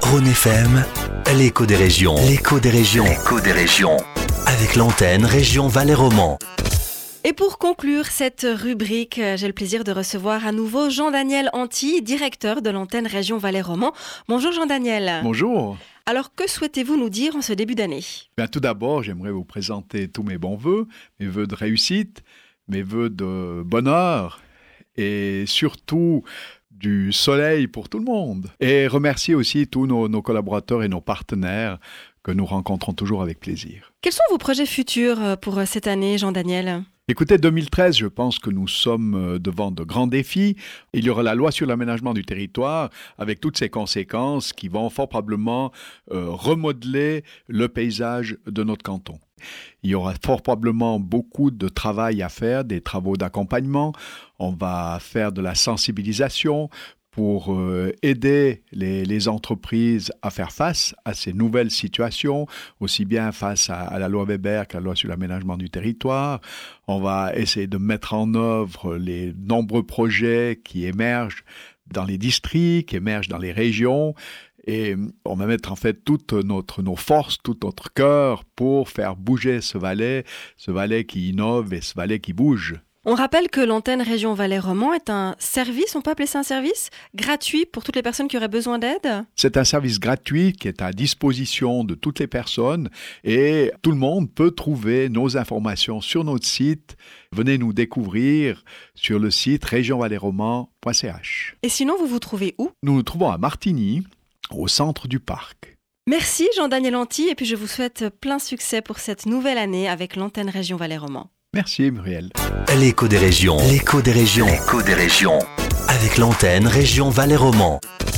Rhône FM, l'écho des régions. L'écho des régions. L'écho des régions. Avec l'antenne Région Valais-Roman. Et pour conclure cette rubrique, j'ai le plaisir de recevoir à nouveau Jean-Daniel Anti, directeur de l'antenne Région Valais-Roman. Bonjour Jean-Daniel. Bonjour. Alors que souhaitez-vous nous dire en ce début d'année ? Tout d'abord, j'aimerais vous présenter tous mes bons vœux, mes vœux de réussite, mes vœux de bonheur et surtout du soleil pour tout le monde. Et remercier aussi tous nos collaborateurs et nos partenaires que nous rencontrons toujours avec plaisir. Quels sont vos projets futurs pour cette année, Jean-Daniel ? Écoutez, 2013, je pense que nous sommes devant de grands défis. Il y aura la loi sur l'aménagement du territoire avec toutes ses conséquences qui vont fort probablement remodeler le paysage de notre canton. Il y aura fort probablement beaucoup de travail à faire, des travaux d'accompagnement. On va faire de la sensibilisation pour aider les entreprises à faire face à ces nouvelles situations, aussi bien face à la loi Weber qu'à la loi sur l'aménagement du territoire. On va essayer de mettre en œuvre les nombreux projets qui émergent dans les districts, qui émergent dans les régions. Et on va mettre en fait toutes nos forces, tout notre cœur pour faire bouger ce Valais qui innove et ce Valais qui bouge. On rappelle que l'antenne Région Valais-Roman est un service, on peut appeler ça un service, gratuit pour toutes les personnes qui auraient besoin d'aide ? C'est un service gratuit qui est à disposition de toutes les personnes et tout le monde peut trouver nos informations sur notre site. Venez nous découvrir sur le site regionvalairoman.ch. Et sinon, vous vous trouvez où ? Nous nous trouvons à Martigny, au centre du parc. Merci Jean-Daniel Anti et puis je vous souhaite plein succès pour cette nouvelle année avec l'antenne Région Valais-Roman. Merci Muriel. L'écho des régions. L'écho des régions. L'écho des régions. Avec l'antenne Région Valais-Roman.